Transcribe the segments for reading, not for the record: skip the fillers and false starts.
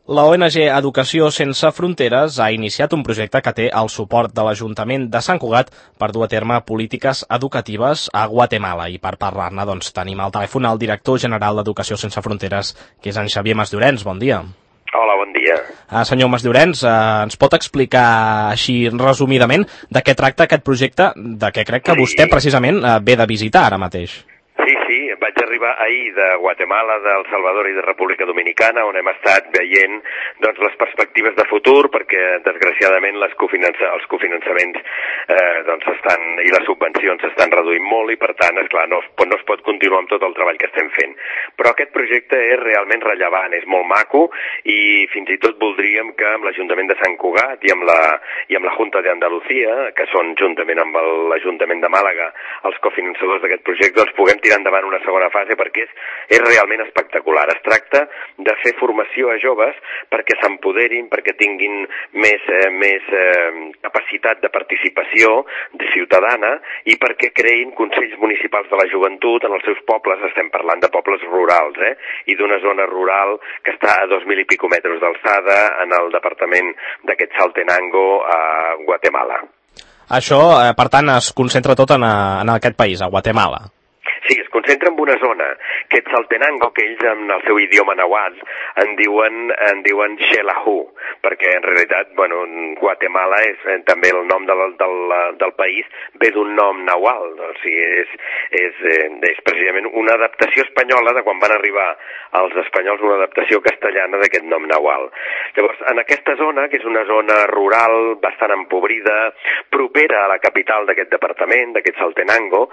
La ONG Educació Sense Fronteres ha iniciat un projecte que té el suport de l'Ajuntament de Sant Cugat per dur a terme polítiques educatives a Guatemala. I per parlar-ne, tenim al telèfon el director general d'Educació Sense Fronteres, que és en Xavier Masdorens. Bon dia. Hola, bon dia. Senyor Masdorens, ens pot explicar així resumidament de què tracta aquest projecte, de què crec que vostè precisament ve de visitar ara mateix? Sí, vaig arribar ahir de Guatemala, d'El Salvador i de República Dominicana, on hem estat veient les perspectives de futur, perquè desgraciadament els cofinançaments i les subvencions s'estan reduint molt i per tant, esclar, no es pot continuar amb tot el treball que estem fent. Però aquest projecte és realment rellevant, és molt maco i fins i tot voldríem que amb l'Ajuntament de Sant Cugat i amb la Junta d'Andalucía, que són juntament amb l'Ajuntament de Màlaga els cofinançadors d'aquest projecte, puguem tirar endavant una segona fase perquè és realment espectacular. Es tracta de fer formació a joves perquè s'empoderin, perquè tinguin més capacitat de participació ciutadana i perquè creïn consells municipals de la joventut en els seus pobles. Estem parlant de pobles rurals, i d'una zona rural que està a 2.000 i pico metres d'alçada en el departament d'aquest Saltenango a Guatemala. Això, per tant, es concentra tot en aquest país, a Guatemala. Sí, es concentra en una zona, aquest Saltenango, que ells en el seu idioma nàhuatl en diuen Xelajú, perquè en realitat, Guatemala és també el nom del país, ve d'un nom nàhuatl, o sigui, és precisament una adaptació espanyola de quan van arribar els espanyols, una adaptació castellana d'aquest nom nàhuatl. Llavors, en aquesta zona, que és una zona rural bastant empobrida, propera a la capital d'aquest departament, d'aquest Saltenango,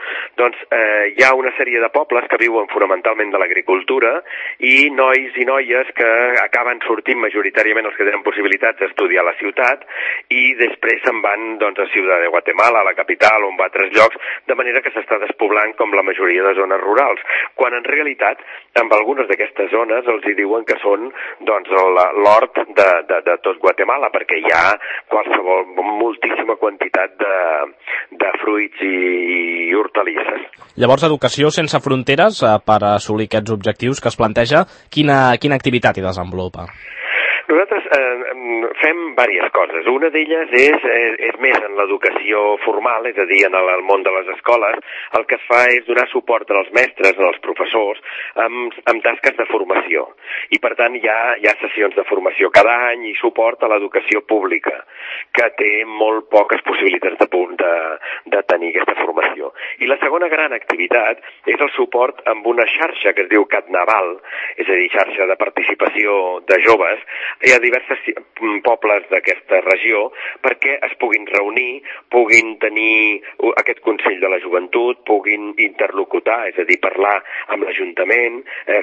hi ha una sèrie de pobles que viuen fonamentalment de l'agricultura i nois i noies que acaben sortint majoritàriament els que tenen possibilitats d'estudiar a la ciutat i després se'n van a Ciutat de Guatemala, a la capital, on va a altres llocs, de manera que s'està despoblant com la majoria de zones rurals, quan en realitat amb algunes d'aquestes zones els hi diuen que són l'hort de tot Guatemala, perquè hi ha moltíssima quantitat de fruits i hortalisses. Llavors, Educació Sense Fronteres, per assolir aquests objectius que es planteja, quina activitat hi desenvolupa? Nosaltres fem diverses coses. Una d'elles és més en l'educació formal, és a dir, en el món de les escoles. El que es fa és donar suport als mestres, als professors, amb tasques de formació. I, per tant, hi ha sessions de formació cada any i suport a l'educació pública, que té molt poques possibilitats de tenir aquesta formació. I la segona gran activitat és el suport amb una xarxa que es diu Catnaval, és a dir, xarxa de participació de joves. Hi ha diversos pobles d'aquesta regió perquè es puguin reunir, puguin tenir aquest Consell de la Joventut, puguin interlocutar, és a dir, parlar amb l'Ajuntament,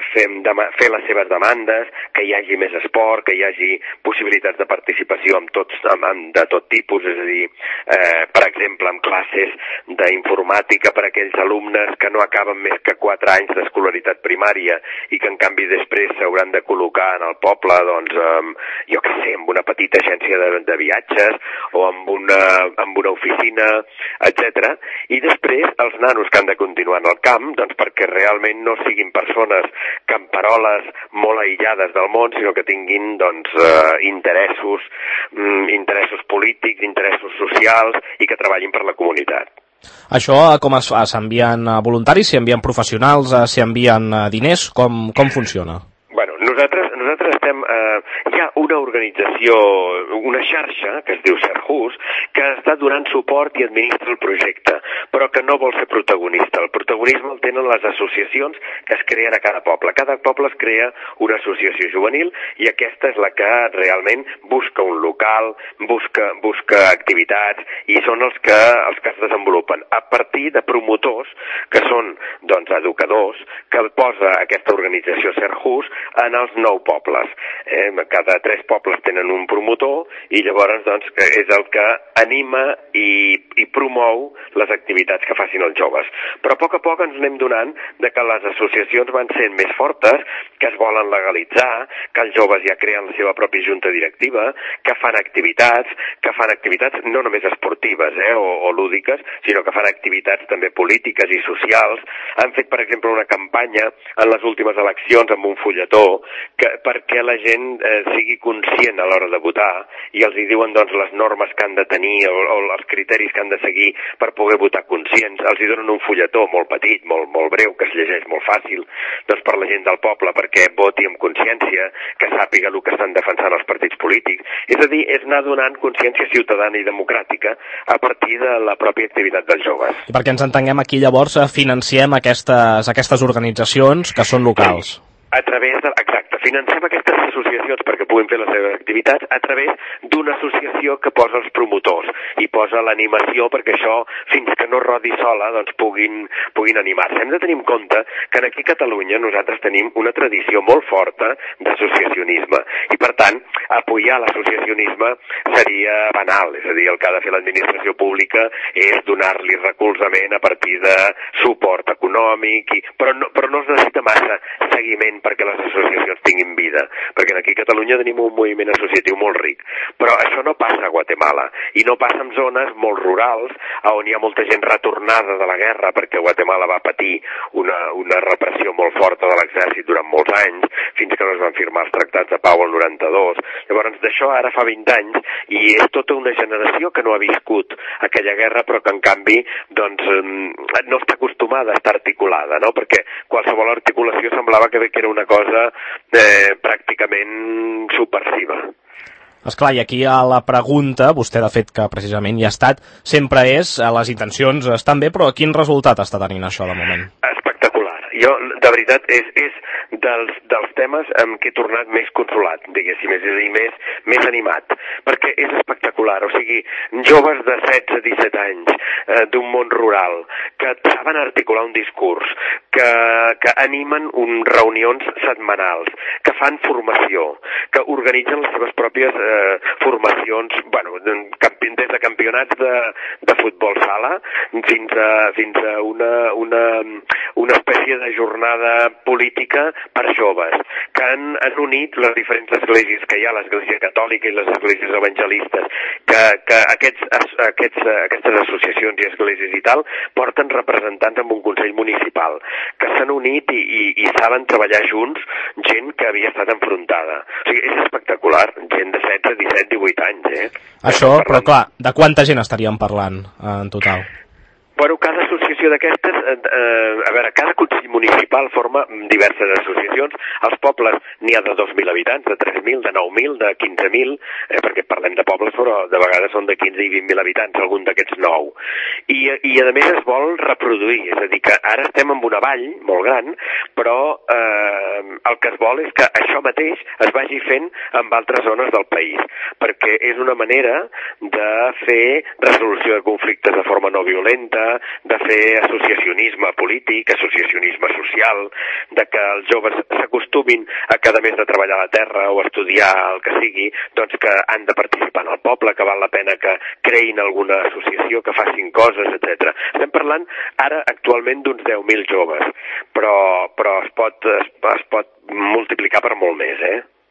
fer les seves demandes, que hi hagi més esport, que hi hagi possibilitats de participació de tot tipus, és a dir, per exemple, amb classes d'informàtica per a aquells alumnes que no acaben més que 4 anys d'escolaritat primària i que en canvi després s'hauran de col·locar en el poble, amb una petita agència de viatges o amb una oficina, etc. I després els nanos que han de continuar en el camp, perquè realment no siguin persones camperoles molt aïllades del món, sinó que tinguin interessos polítics, interessos socials i que treballin per la comunitat. Això com es fa? S'envien voluntaris, s'hi envien professionals, s'hi envien diners? Com funciona? Nosaltres estem... hi ha una organització, una xarxa, que es diu Serjus, que està donant suport i administra el projecte, però que no vol ser protagonista. El protagonisme el tenen les associacions que es creen a cada poble. Cada poble es crea una associació juvenil i aquesta és la que realment busca un local, busca activitats i són els que es desenvolupen a partir de promotors que són educadors que posa aquesta organització Serjus en els 9 pobles. Cada 3 pobles tenen un promotor i llavors és el que anima anima i promou les activitats que facin els joves. Però a poc ens anem donant que les associacions van sent més fortes, que es volen legalitzar, que els joves ja creen la seva pròpia junta directiva, que fan activitats no només esportives o lúdiques, sinó que fan activitats també polítiques i socials. Han fet, per exemple, una campanya en les últimes eleccions amb un fulletó perquè la gent sigui conscient a l'hora de votar i els hi diuen doncs, les normes que han de tenir o els criteris que han de seguir per poder votar conscients. Els hi donen un fulletó molt petit, molt breu, que es llegeix molt fàcil doncs, per la gent del poble perquè voti amb consciència, que sàpiga el que estan defensant els partits polítics. És a dir, és anar donant consciència ciutadana i democràtica a partir de la pròpia activitat dels joves. I perquè ens entenguem aquí, llavors, financiem aquestes organitzacions que són locals. A través de... Exacte, financem aquestes associacions perquè puguin fer les seves activitats a través d'una associació que posa els promotors i posa l'animació perquè això, fins que no rodi sola, doncs puguin animar-se. Hem de tenir en compte que aquí a Catalunya nosaltres tenim una tradició molt forta d'associacionisme i, per tant, apoyar l'associacionisme seria banal, és a dir, el que ha de fer l'administració pública és donar-li recolzament a partir de suport econòmic, però no es necessita massa seguiment perquè les associacions tinguin vida, perquè aquí a Catalunya tenim un moviment associatiu molt ric, però això no passa a Guatemala, i no passa en zones molt rurals, on hi ha molta gent retornada de la guerra, perquè Guatemala va patir una repressió molt forta de l'exèrcit durant molts anys, fins que no es van firmar els tractats de pau el 92. Llavors, d'això ara fa 20 anys, i és tota una generació que no ha viscut aquella guerra, però que en canvi doncs, no està acostumada a estar articulada, no? Perquè qualsevol articulació semblava que era una cosa pràcticament subversiva. Esclar, i aquí a la pregunta, vostè de fet que precisament hi ha estat, sempre és, les intencions estan bé, però quin resultat està tenint això de moment? Espectacular. Jo, de veritat, és dels temes amb què he tornat més consolat, diguéssim, és a dir, més animat, perquè és espectacular, o sigui, joves de 16-17 anys d'un món rural que saben articular un discurs, que animen reunions setmanals, que fan formació, que organitzen les seves pròpies formacions, bueno, des de campionats de futbol sala fins a una espècie de jornada política per joves, que han unit les diferents esglésies que hi ha, l'Església Catòlica i les esglésies evangelistes, que aquestes associacions i esglésies i tal porten representants en un consell municipal, que s'han unit i saben treballar junts gent que havia estat enfrontada. O sigui, és espectacular, gent de 16, 17, 18 anys, Això, però clar, de quanta gent estaríem parlant en total? Bueno, cada associació d'aquestes, cada consell municipal forma diverses associacions. Als pobles n'hi ha de 2.000 habitants, de 3.000, de 9.000, de 15.000, perquè parlem de pobles, però de vegades són de 15 i 20.000 habitants, algun d'aquests 9. I a més es vol reproduir, és a dir, que ara estem en una vall molt gran, però el que es vol és que això mateix es vagi fent en altres zones del país, perquè és una manera de fer resolució de conflictes de forma no violenta, de fer associacionisme polític, associacionisme social, de que els joves s'acostumin a que, a més de treballar a la terra o estudiar el que sigui, doncs que han de participar en el poble, que val la pena que creïn alguna associació, que facin coses, etc. Estem parlant ara actualment d'uns 10.000 joves, però es pot multiplicar per molt més,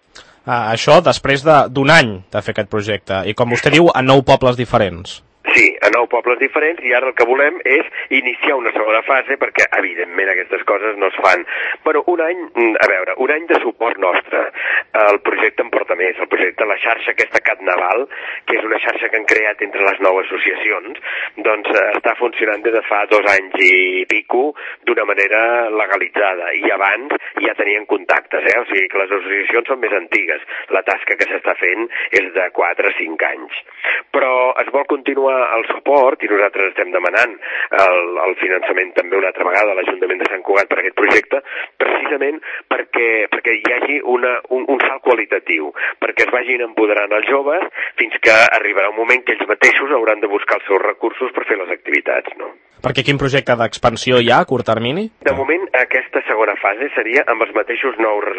Això després d'un any de fer aquest projecte, i com vostè diu, a 9 pobles diferents. Sí, a 9 pobles diferents, i ara el que volem és iniciar una segona fase, perquè evidentment aquestes coses no es fan. Bueno, un any de suport nostre. El projecte en porta més, el projecte, la xarxa aquesta Catnaval, que és una xarxa que han creat entre les 9 associacions, doncs està funcionant des de fa 2 anys i pico d'una manera legalitzada, i abans ja tenien contactes, o sigui que les associacions són més antigues. La tasca que s'està fent és de 4 o 5 anys. Però es vol continuar el suport, i nosaltres estem demanant el finançament també una altra vegada a l'Ajuntament de Sant Cugat per aquest projecte, precisament perquè hi hagi un salt qualitatiu, perquè es vagin empoderant els joves fins que arribarà un moment que ells mateixos hauran de buscar els seus recursos per fer les activitats, no? Perquè quin projecte d'expansió hi ha a curt termini? De moment, aquesta segona fase seria amb els mateixos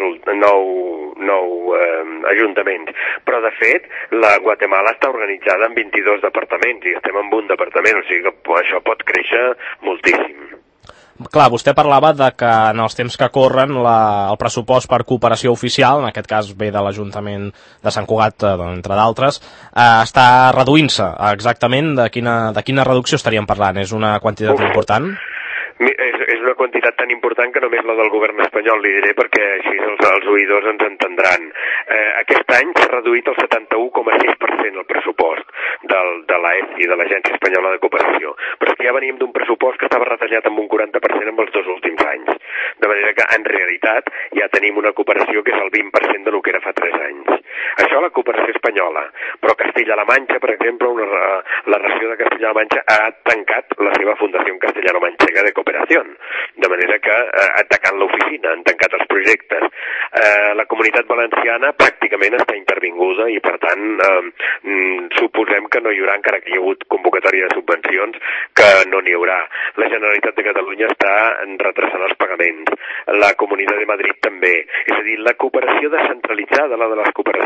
nou ajuntaments. Però, de fet, la Guatemala està organitzada en 22 departaments i estem en un departament, o sigui que això pot créixer moltíssim. Clar, vostè parlava de que en els temps que corren el pressupost per cooperació oficial, en aquest cas ve de l'Ajuntament de Sant Cugat, entre d'altres, està reduint-se. Exactament de quina reducció estaríem parlant? És una quantitat important? És una quantitat tan important que només la del govern espanyol li diré perquè així els oïdors ens entendran. Aquest any s'ha reduït el 71,6% el pressupost de l'AECI, de l'Agència Espanyola de Cooperació. Però és que ja veníem d'un pressupost que estava retallat amb un 40% en els 2 últims anys. De manera que, en realitat, ja tenim una cooperació que és el 20% del que era fa 3 anys. Això la cooperació espanyola. Però Castilla-La Manxa, per exemple, la regió de Castilla-La Manxa ha tancat la seva Fundació Castellano-Manchega de Cooperació. De manera que han tancat l'oficina, han tancat els projectes. La Comunitat Valenciana pràcticament està intervinguda i, per tant, suposem que no hi haurà, encara que hi ha hagut convocatòria de subvencions, que no n'hi haurà. La Generalitat de Catalunya està retrasant els pagaments. La Comunitat de Madrid també. És a dir, la cooperació descentralitzada, la de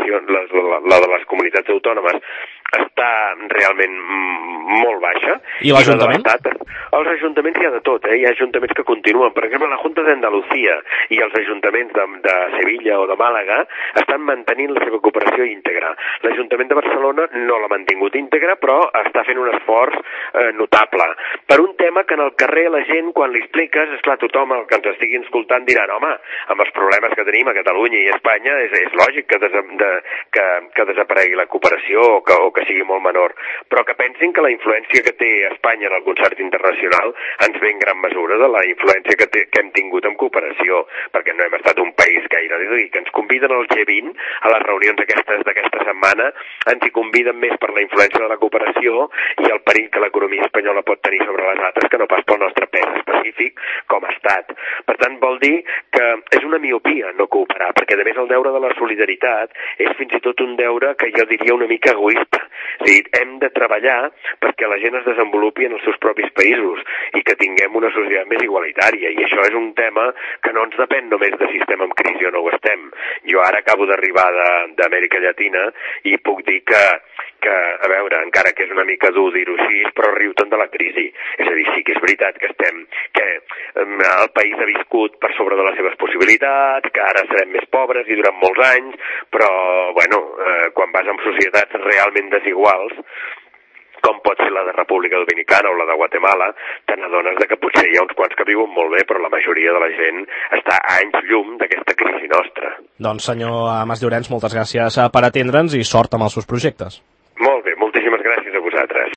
les comunitats autònomes, està realment molt baixa. I l'Ajuntament? Els ajuntaments hi ha de tot, Hi ha ajuntaments que continuen. Per exemple, la Junta d'Andalucía i els ajuntaments de Sevilla o de Màlaga estan mantenint la seva cooperació íntegra. L'Ajuntament de Barcelona no l'ha mantingut íntegra, però està fent un esforç notable. Per un tema que en el carrer la gent, quan li expliques, esclar, tothom el que ens estigui escoltant diran, home, amb els problemes que tenim a Catalunya i a Espanya és lògic que desaparegui la cooperació o que sigui molt menor. Però que pensin que la influència que té Espanya en el concert internacional ens ve en gran mesura de la influència que hem tingut en cooperació, perquè no hem estat un país gaire, i que ens conviden al G20, a les reunions d'aquesta setmana, ens hi conviden més per la influència de la cooperació i el perill que l'economia espanyola pot tenir sobre les altres que no pas pel nostre pes específic com a estat. Per tant, vol dir que és una miopia no cooperar, perquè a més el deure de la solidaritat és fins i tot un deure que jo diria una mica egoista. O sigui, hem de treballar perquè la gent es desenvolupi en els seus propis països i que tinguem una societat més igualitària, i això és un tema que no ens depèn només de si estem en crisi o no ho estem. Jo ara acabo d'arribar d'Amèrica Llatina i puc dir que, a veure, encara que és una mica dur dir-ho així, però riu-te'n de la crisi. És a dir, sí que és veritat que el país ha viscut per sobre de les seves possibilitats, que ara serem més pobres i durant molts anys, però, bueno, quan vas en societats realment desiguals, com pot ser la de República Dominicana o la de Guatemala, te n'adones que potser hi ha uns quants que viuen molt bé, però la majoria de la gent està a anys llum d'aquesta crisi nostra. Doncs, senyor Mas Llorenç, moltes gràcies per atendre'ns i sort amb els seus projectes. Molt bé, moltíssimes gràcies a vosaltres.